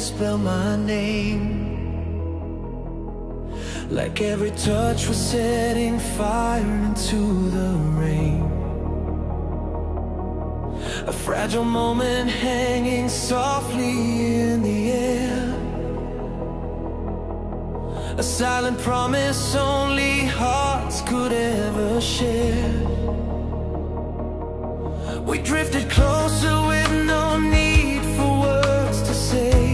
spell my name. Like every touch was setting fire into the rain. A fragile moment hanging softly in the air. A silent promise only hearts could ever share. We drifted closer with no need for words to say.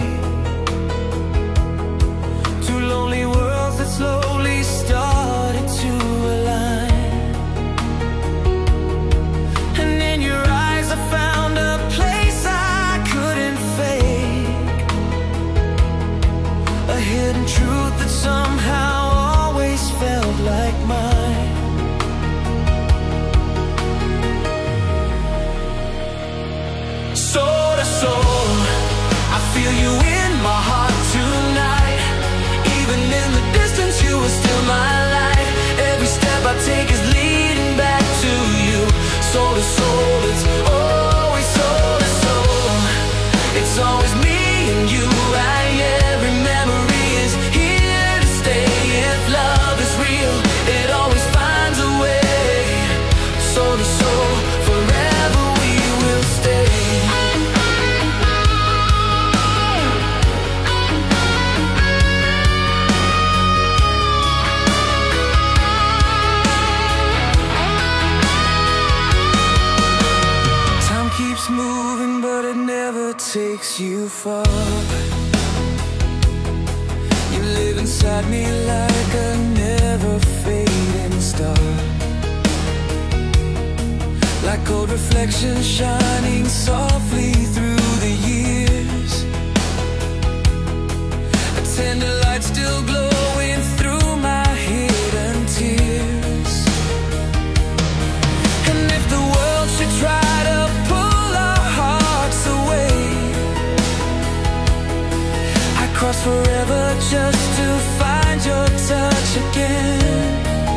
Two lonely worlds that slowly started to align. And in your eyes I found a place I couldn't fake. A hidden truth that somehow always felt like mine. Soul to soul, I feel you in my heart tonight. Even in the distance, you are still my light. Every step I take is leading back to you. Soul to soul, it's always soul to soul. It's always me and you, right? Every memory is here to stay. If love is real, it always finds a way. Soul to soul, forever we will stay. Keeps moving, but it never takes you far. You live inside me like a never-fading star. Like old reflections shining softly through the years. A tender light still glowing through my hidden tears. And if the world should try to cross forever just to find your touch again.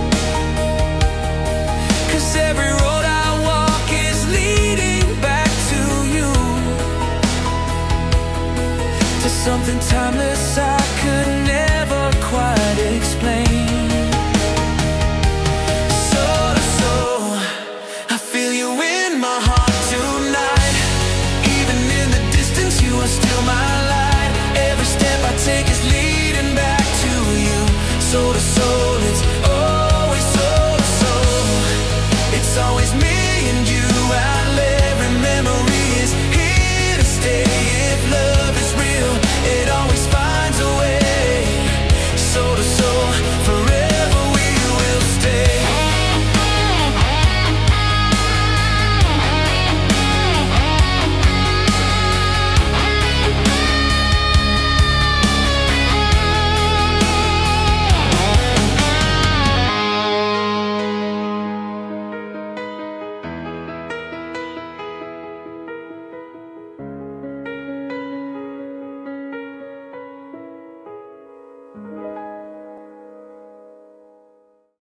'Cause every road I walk is leading back to you, to something timeless I could